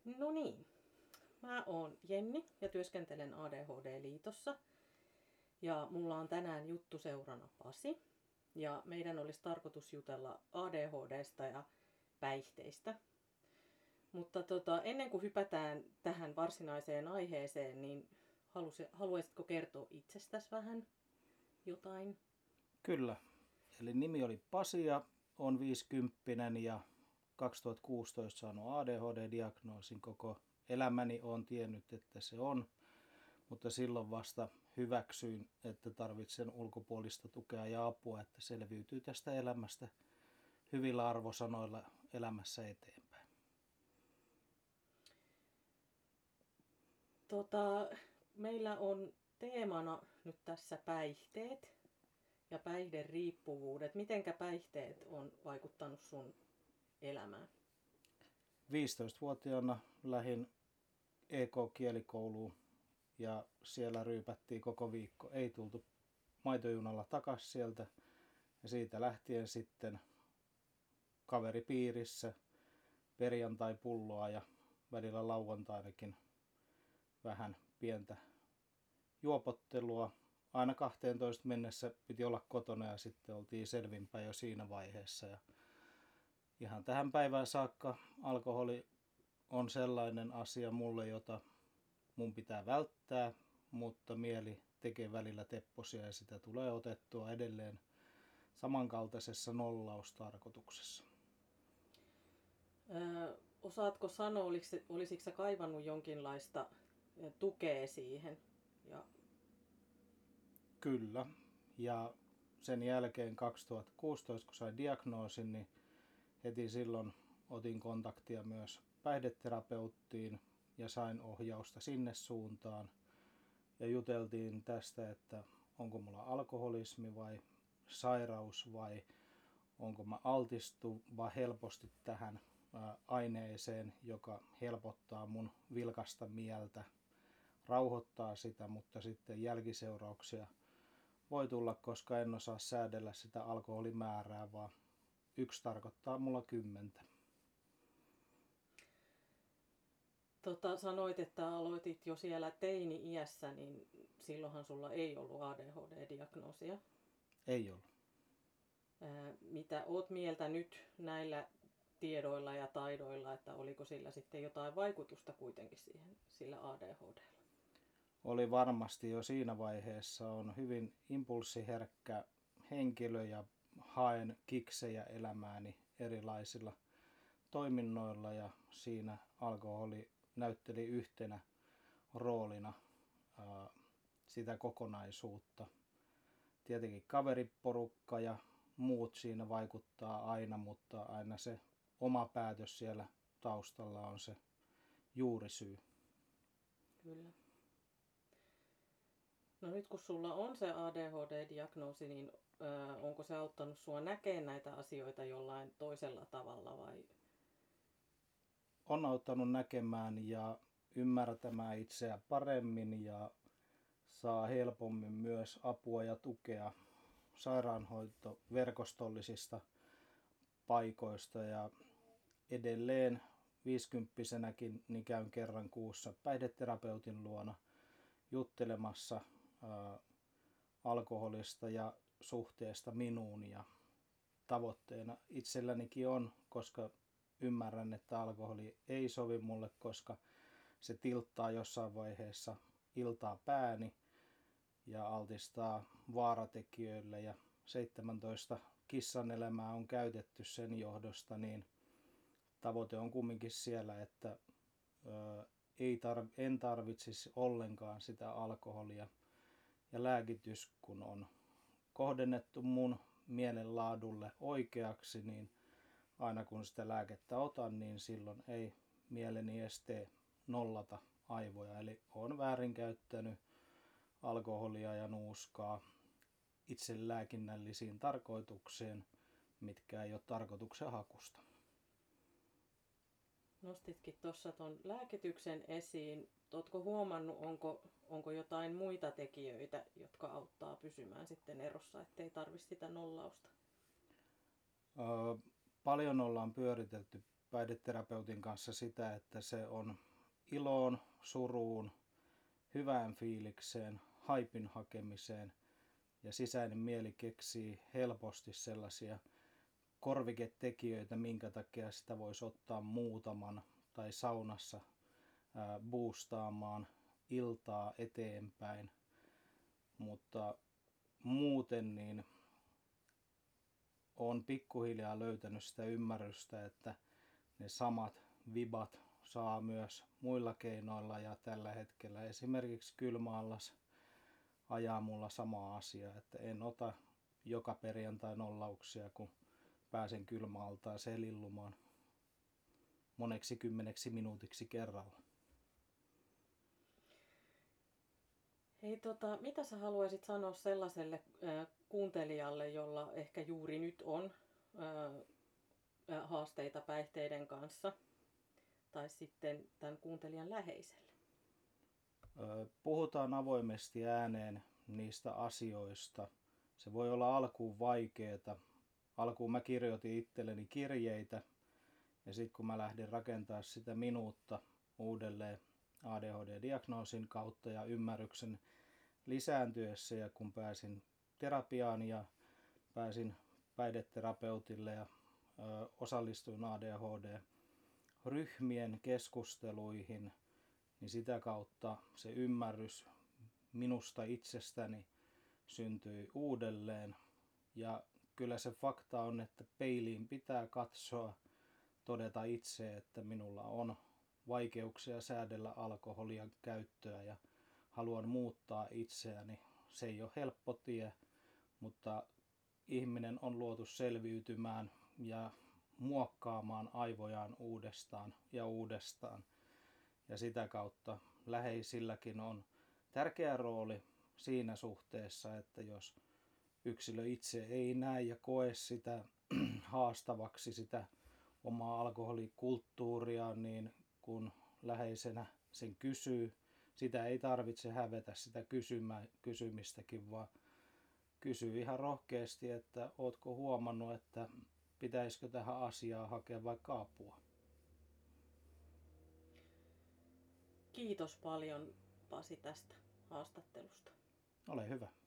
No niin, mä oon Jenni ja työskentelen ADHD-liitossa. Ja mulla on tänään juttuseurana Pasi. Ja meidän olisi tarkoitus jutella ADHDsta ja päihteistä. Mutta ennen kuin hypätään tähän varsinaiseen aiheeseen, niin haluaisitko kertoa itsestäsi vähän jotain? Kyllä. Eli nimi oli Pasi ja on 50 ja 2016 saanut ADHD-diagnoosin. Koko elämäni olen tiennyt, että se on, mutta silloin vasta hyväksyin, että tarvitsen ulkopuolista tukea ja apua, että selviytyy tästä elämästä hyvillä arvosanoilla elämässä eteenpäin. Meillä on teemana nyt tässä päihteet ja päihderiippuvuudet. Mitenkä päihteet on vaikuttanut sun elämään? 15-vuotiaana lähdin EK-kielikouluun ja siellä ryypättiin koko viikko. Ei tultu maitojunalla takaisin sieltä ja siitä lähtien sitten kaveripiirissä perjantai-pulloa ja välillä lauantainakin vähän pientä juopottelua. Aina 12 mennessä piti olla kotona ja sitten oltiin selvinpäin jo siinä vaiheessa. Ja ihan tähän päivään saakka alkoholi on sellainen asia mulle, jota mun pitää välttää, mutta mieli tekee välillä tepposia ja sitä tulee otettua edelleen samankaltaisessa nollaustarkoituksessa. Osaatko sanoa, olisitko sä kaivannut jonkinlaista tukea siihen? Kyllä. Ja sen jälkeen 2016, kun sain diagnoosin, niin heti silloin otin kontaktia myös päihdeterapeuttiin ja sain ohjausta sinne suuntaan. Ja juteltiin tästä, että onko mulla alkoholismi vai sairaus vai onko mä altistuva helposti tähän aineeseen, joka helpottaa mun vilkasta mieltä, rauhoittaa sitä, mutta sitten jälkiseurauksia voi tulla, koska en osaa säädellä sitä alkoholimäärää, vaan 1 tarkoittaa mulla 10. Sanoit, että aloitit jo siellä teini-iässä, niin silloinhan sulla ei ollut ADHD-diagnoosia. Ei ollut. Mitä oot mieltä nyt näillä tiedoilla ja taidoilla, että oliko sillä sitten jotain vaikutusta kuitenkin sillä ADHDlla? Oli varmasti jo siinä vaiheessa. On hyvin impulssiherkkä henkilö ja haen kiksejä elämääni erilaisilla toiminnoilla ja siinä alkoholi näytteli yhtenä roolina sitä kokonaisuutta. Tietenkin kaveriporukka ja muut siinä vaikuttaa aina, mutta aina se oma päätös siellä taustalla on se juurisyy. Kyllä. No nyt kun sulla on se ADHD-diagnoosi, niin onko se auttanut sua näkemään näitä asioita jollain toisella tavalla vai? On auttanut näkemään ja ymmärtämään itseä paremmin ja saa helpommin myös apua ja tukea sairaanhoitoverkostollisista paikoista ja edelleen 50-vuotiaanakin niin käyn kerran kuussa päihdeterapeutin luona juttelemassa alkoholista ja suhteesta minuun ja tavoitteena itsellänikin on, koska ymmärrän, että alkoholi ei sovi mulle, koska se tilttaa jossain vaiheessa iltaa pääni ja altistaa vaaratekijöille ja 17 kissan elämää on käytetty sen johdosta, niin tavoite on kumminkin siellä, että en tarvitsisi ollenkaan sitä alkoholia ja lääkitys, kun on kohdennettu mun mielenlaadulle oikeaksi, niin aina kun sitä lääkettä otan, niin silloin ei mieleni edes tee nollata aivoja. Eli olen väärinkäyttänyt alkoholia ja nuuskaa itse lääkinnällisiin tarkoitukseen, mitkä ei ole tarkoituksen hakusta. Nostitkin tuossa tuon lääkityksen esiin. Oletko huomannut, onko jotain muita tekijöitä, jotka auttaa pysymään sitten erossa, ettei tarvitse sitä nollausta? Paljon ollaan pyöritelty päihdeterapeutin kanssa sitä, että se on iloon, suruun, hyvään fiilikseen, haipin hakemiseen ja sisäinen mieli keksii helposti sellaisia korviketekijöitä, minkä takia sitä voisi ottaa muutaman tai saunassa boostaamaan iltaa eteenpäin, mutta muuten niin olen pikkuhiljaa löytänyt sitä ymmärrystä, että ne samat vibat saa myös muilla keinoilla ja tällä hetkellä esimerkiksi kylmäallas ajaa mulla sama asia, että en ota joka perjantai nollauksia, kun pääsen kylmäaltaaseen lillumaan moneksi 10 minuutiksi kerralla. Hei, mitä sä haluaisit sanoa sellaiselle kuuntelijalle, jolla ehkä juuri nyt on haasteita päihteiden kanssa, tai sitten tämän kuuntelijan läheiselle? Puhutaan avoimesti ääneen niistä asioista. Se voi olla alkuun vaikeeta. Alkuun mä kirjoitin itselleni kirjeitä, ja sitten kun mä lähdin rakentamaan sitä minuutta uudelleen ADHD-diagnoosin kautta ja ymmärryksen lisääntyessä, ja kun pääsin terapiaan ja pääsin päihdeterapeutille ja osallistuin ADHD-ryhmien keskusteluihin, niin sitä kautta se ymmärrys minusta itsestäni syntyi uudelleen. Ja kyllä se fakta on, että peiliin pitää katsoa, todeta itse, että minulla on vaikeuksia säädellä alkoholian käyttöä ja haluan muuttaa itseäni. Se ei ole helppo tie, mutta ihminen on luotu selviytymään ja muokkaamaan aivojaan uudestaan ja uudestaan. Ja sitä kautta läheisilläkin on tärkeä rooli siinä suhteessa, että jos yksilö itse ei näe ja koe sitä haastavaksi sitä omaa alkoholikulttuuria, niin kun läheisenä sen kysyy, sitä ei tarvitse hävetä sitä kysymistäkin, vaan kysyy ihan rohkeasti, että ootko huomannut, että pitäisikö tähän asiaan hakea vaikka apua. Kiitos paljon, Pasi, tästä haastattelusta. Ole hyvä.